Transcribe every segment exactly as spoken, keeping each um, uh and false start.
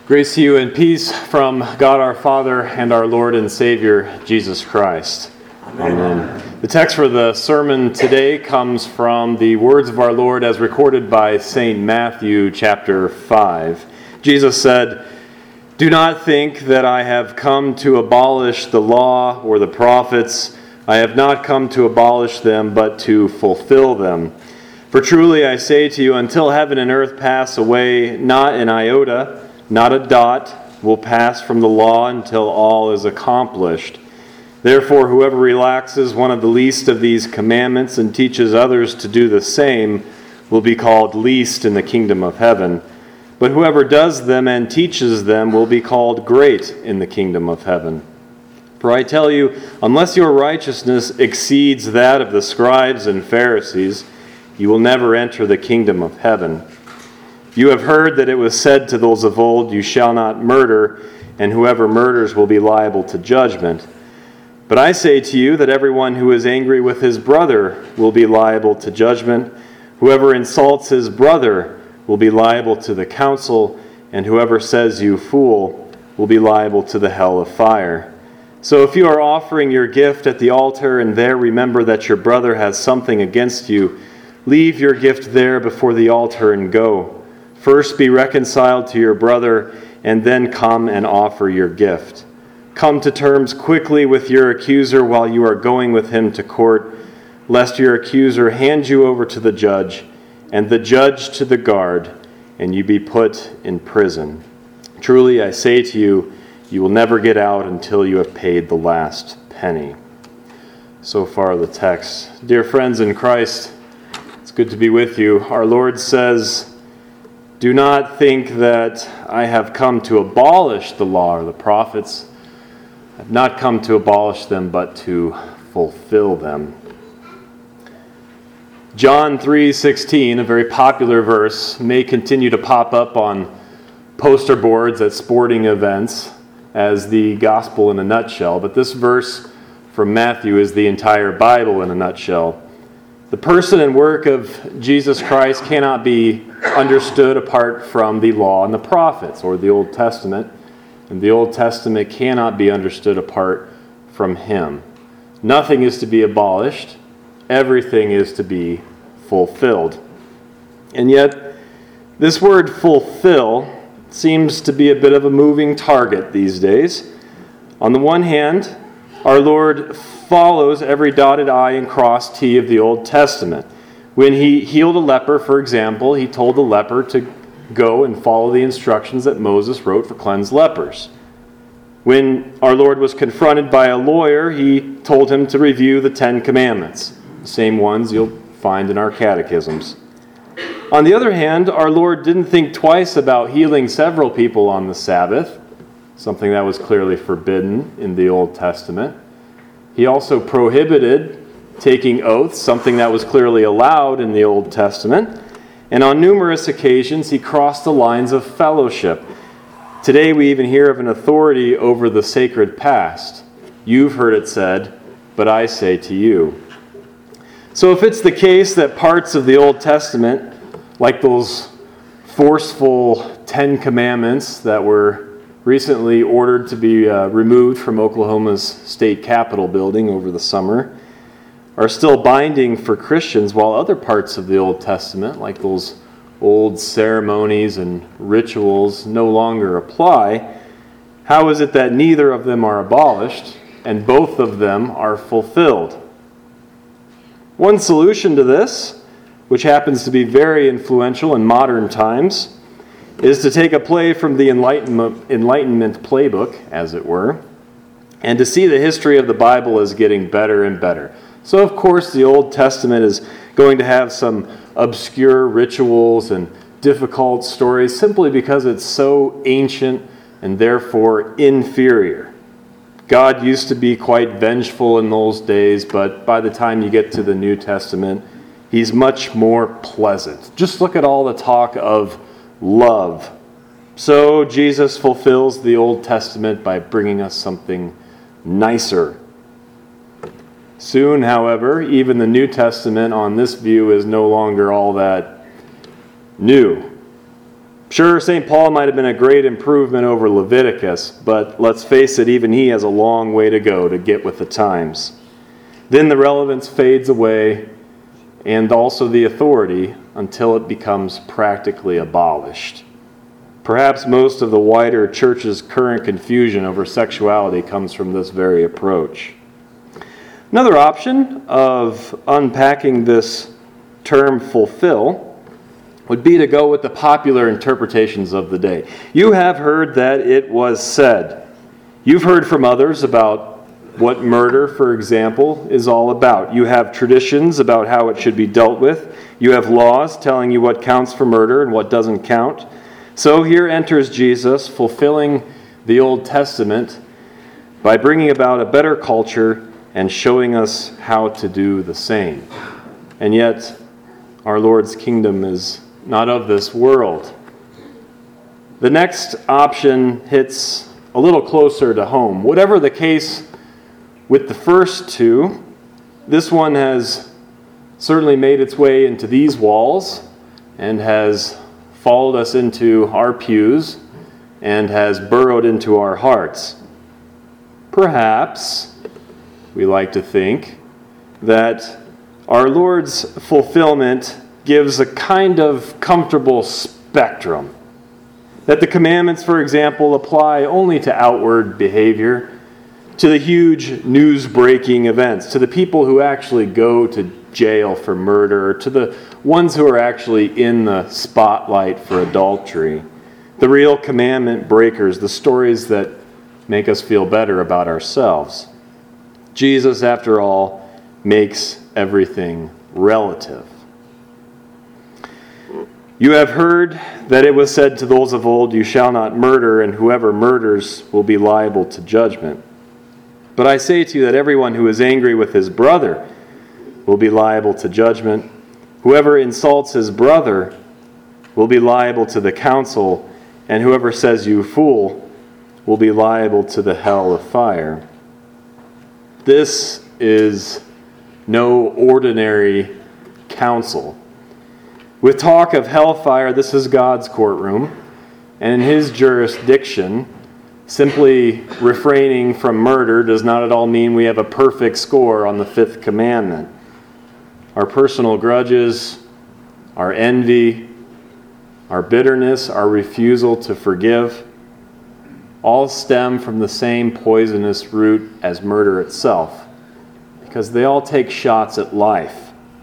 Grace to you and peace from God our Father and our Lord and Savior, Jesus Christ. Amen. Amen. The text for the sermon today comes from the words of our Lord as recorded by Saint Matthew chapter five. Jesus said, "Do not think that I have come to abolish the law or the prophets. I have not come to abolish them, but to fulfill them. For truly I say to you, until heaven and earth pass away, not an iota, not a dot will pass from the law until all is accomplished. Therefore, whoever relaxes one of the least of these commandments and teaches others to do the same will be called least in the kingdom of heaven. But whoever does them and teaches them will be called great in the kingdom of heaven. For I tell you, unless your righteousness exceeds that of the scribes and Pharisees, you will never enter the kingdom of heaven. You have heard that it was said to those of old, 'You shall not murder,' and whoever murders will be liable to judgment. But I say to you that everyone who is angry with his brother will be liable to judgment. Whoever insults his brother will be liable to the council, and whoever says 'You fool' will be liable to the hell of fire. So if you are offering your gift at the altar and there remember that your brother has something against you, leave your gift there before the altar and go. First be reconciled to your brother, and then come and offer your gift. Come to terms quickly with your accuser while you are going with him to court, lest your accuser hand you over to the judge, and the judge to the guard, and you be put in prison. Truly I say to you, you will never get out until you have paid the last penny." So far the text. Dear friends in Christ, it's good to be with you. Our Lord says, "Do not think that I have come to abolish the law or the prophets. I have not come to abolish them, but to fulfill them." John three sixteen, a very popular verse, may continue to pop up on poster boards at sporting events as the gospel in a nutshell, but this verse from Matthew is the entire Bible in a nutshell. The person and work of Jesus Christ cannot be understood apart from the law and the prophets, or the Old Testament, and the Old Testament cannot be understood apart from him. Nothing is to be abolished. Everything is to be fulfilled. And yet, this word fulfill seems to be a bit of a moving target these days. On the one hand, our Lord follows every dotted I and crossed T of the Old Testament. When he healed a leper, for example, he told the leper to go and follow the instructions that Moses wrote for cleansed lepers. When our Lord was confronted by a lawyer, he told him to review the Ten Commandments, the same ones you'll find in our catechisms. On the other hand, our Lord didn't think twice about healing several people on the Sabbath, something that was clearly forbidden in the Old Testament. He also prohibited taking oaths, something that was clearly allowed in the Old Testament. And on numerous occasions, he crossed the lines of fellowship. Today we even hear of an authority over the sacred past. You've heard it said, but I say to you. So if it's the case that parts of the Old Testament, like those forceful Ten Commandments that were recently ordered to be uh, removed from Oklahoma's state capitol building over the summer, are still binding for Christians, while other parts of the Old Testament, like those old ceremonies and rituals, no longer apply, how is it that neither of them are abolished and both of them are fulfilled? One solution to this, which happens to be very influential in modern times, is to take a play from the Enlightenment, Enlightenment playbook, as it were, and to see the history of the Bible as getting better and better. So, of course, the Old Testament is going to have some obscure rituals and difficult stories simply because it's so ancient and therefore inferior. God used to be quite vengeful in those days, but by the time you get to the New Testament, he's much more pleasant. Just look at all the talk of love. So Jesus fulfills the Old Testament by bringing us something nicer. Soon, however, even the New Testament on this view is no longer all that new. Sure, Saint Paul might have been a great improvement over Leviticus, but let's face it, even he has a long way to go to get with the times. Then the relevance fades away, and also the authority, until it becomes practically abolished. Perhaps most of the wider church's current confusion over sexuality comes from this very approach. Another option of unpacking this term fulfill would be to go with the popular interpretations of the day. You have heard that it was said. You've heard from others about what murder, for example, is all about. You have traditions about how it should be dealt with. You have laws telling you what counts for murder and what doesn't count. So here enters Jesus, fulfilling the Old Testament by bringing about a better culture and showing us how to do the same. And yet, our Lord's kingdom is not of this world. The next option hits a little closer to home. Whatever the case with the first two, this one has certainly made its way into these walls and has followed us into our pews and has burrowed into our hearts. Perhaps we like to think that our Lord's fulfillment gives a kind of comfortable spectrum. That the commandments, for example, apply only to outward behavior, to the huge news-breaking events, to the people who actually go to jail for murder, to the ones who are actually in the spotlight for adultery. The real commandment breakers, the stories that make us feel better about ourselves. Jesus, after all, makes everything relative. You have heard that it was said to those of old, you shall not murder, and whoever murders will be liable to judgment. But I say to you that everyone who is angry with his brother will be liable to judgment. Whoever insults his brother will be liable to the council, and whoever says you fool will be liable to the hell of fire. This is no ordinary council. With talk of hellfire, this is God's courtroom, and in his jurisdiction, simply refraining from murder does not at all mean we have a perfect score on the fifth commandment. Our personal grudges, our envy, our bitterness, our refusal to forgive, all stem from the same poisonous root as murder itself, because they all take shots at life.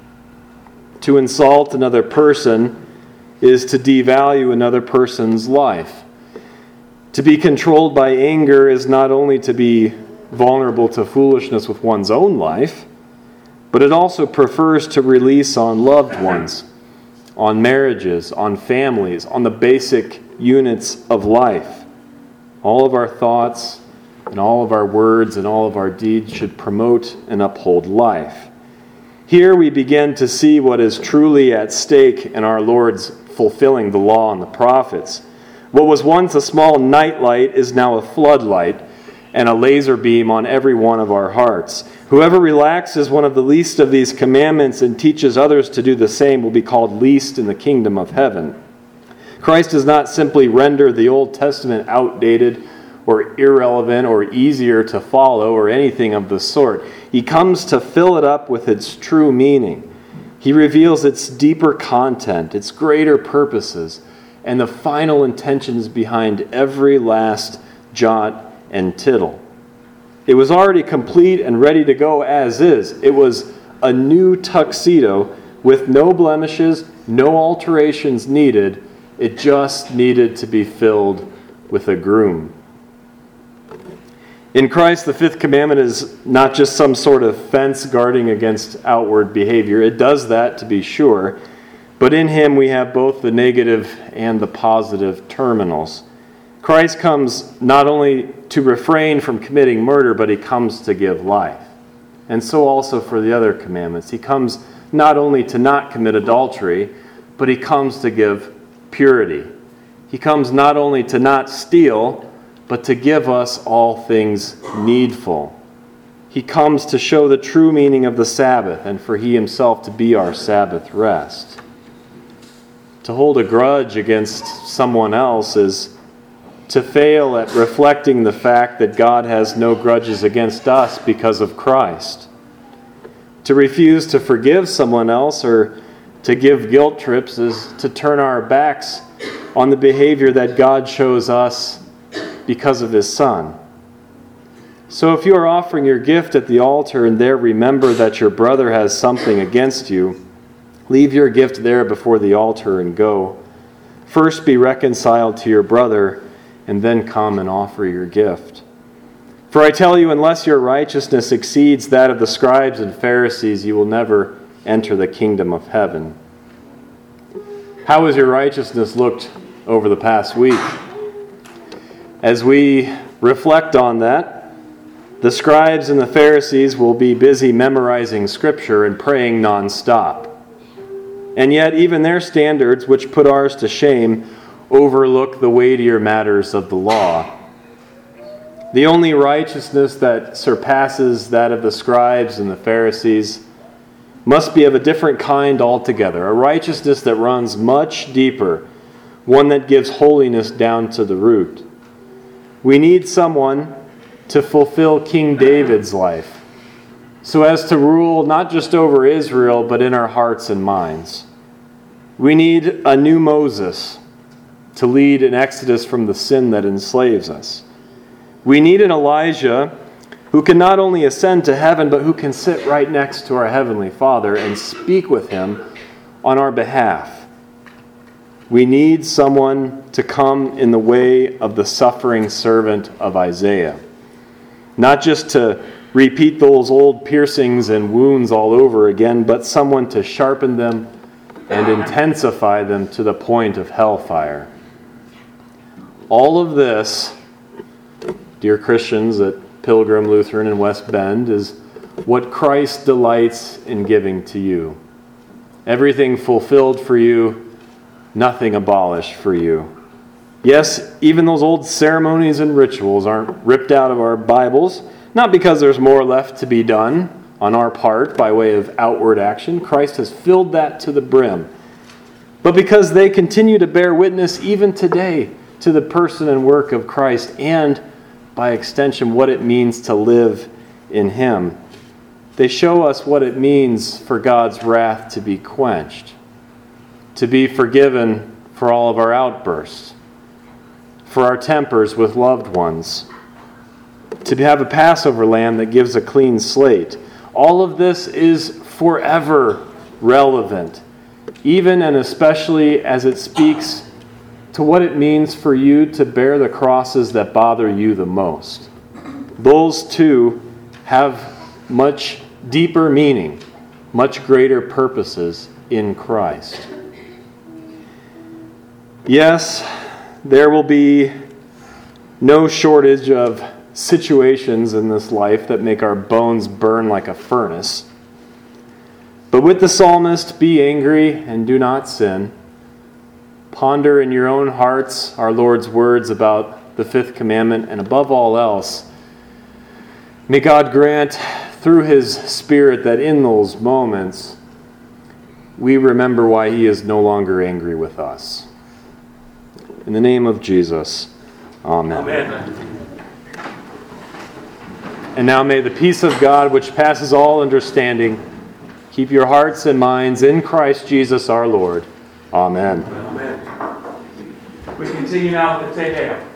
To insult another person is to devalue another person's life. To be controlled by anger is not only to be vulnerable to foolishness with one's own life, but it also prefers to release on loved ones, on marriages, on families, on the basic units of life. All of our thoughts and all of our words and all of our deeds should promote and uphold life. Here we begin to see what is truly at stake in our Lord's fulfilling the law and the prophets. What was once a small nightlight is now a floodlight and a laser beam on every one of our hearts. Whoever relaxes one of the least of these commandments and teaches others to do the same will be called least in the kingdom of heaven. Christ does not simply render the Old Testament outdated or irrelevant or easier to follow or anything of the sort. He comes to fill it up with its true meaning. He reveals its deeper content, its greater purposes, and the final intentions behind every last jot and tittle. It was already complete and ready to go as is. It was a new tuxedo with no blemishes, no alterations needed. It just needed to be filled with a groom. In Christ, the fifth commandment is not just some sort of fence guarding against outward behavior. It does that, to be sure. But in him we have both the negative and the positive terminals. Christ comes not only to refrain from committing murder, but he comes to give life. And so also for the other commandments. He comes not only to not commit adultery, but he comes to give purity. He comes not only to not steal, but to give us all things needful. He comes to show the true meaning of the Sabbath and for he himself to be our Sabbath rest. to hold a grudge against someone else is to fail at reflecting the fact that God has no grudges against us because of Christ. To refuse to forgive someone else or to give guilt trips is to turn our backs on the behavior that God shows us because of His Son. So if you are offering your gift at the altar and there remember that your brother has something against you, leave your gift there before the altar and go. First be reconciled to your brother, and then come and offer your gift. For I tell you, unless your righteousness exceeds that of the scribes and Pharisees, you will never enter the kingdom of heaven. How has your righteousness looked over the past week? As we reflect on that, the scribes and the Pharisees will be busy memorizing Scripture and praying nonstop. And yet even their standards, which put ours to shame, overlook the weightier matters of the law. The only righteousness that surpasses that of the scribes and the Pharisees must be of a different kind altogether, a righteousness that runs much deeper, one that gives holiness down to the root. We need someone to fulfill King David's life, so as to rule not just over Israel, but in our hearts and minds. We need a new Moses to lead an exodus from the sin that enslaves us. We need an Elijah who can not only ascend to heaven, but who can sit right next to our Heavenly Father and speak with Him on our behalf. We need someone to come in the way of the suffering servant of Isaiah, not just to repeat those old piercings and wounds all over again, but someone to sharpen them and intensify them to the point of hellfire. All of this, dear Christians at Pilgrim, Lutheran, and West Bend, is what Christ delights in giving to you. Everything fulfilled for you, nothing abolished for you. Yes, even those old ceremonies and rituals aren't ripped out of our Bibles, not because there's more left to be done on our part by way of outward action. Christ has filled that to the brim. But because they continue to bear witness even today to the person and work of Christ, and by extension what it means to live in Him. They show us what it means for God's wrath to be quenched, to be forgiven for all of our outbursts, for our tempers with loved ones, to have a Passover lamb that gives a clean slate. All of this is forever relevant, even and especially as it speaks to what it means for you to bear the crosses that bother you the most. Those two have much deeper meaning, much greater purposes in Christ. Yes, there will be no shortage of situations in this life that make our bones burn like a furnace. But with the psalmist, be angry and do not sin. Ponder in your own hearts our Lord's words about the fifth commandment, and above all else, may God grant through His Spirit that in those moments we remember why He is no longer angry with us. In the name of Jesus, amen. Amen. And now may the peace of God, which passes all understanding, keep your hearts and minds in Christ Jesus our Lord. Amen. Amen. We continue now with the Te Deum.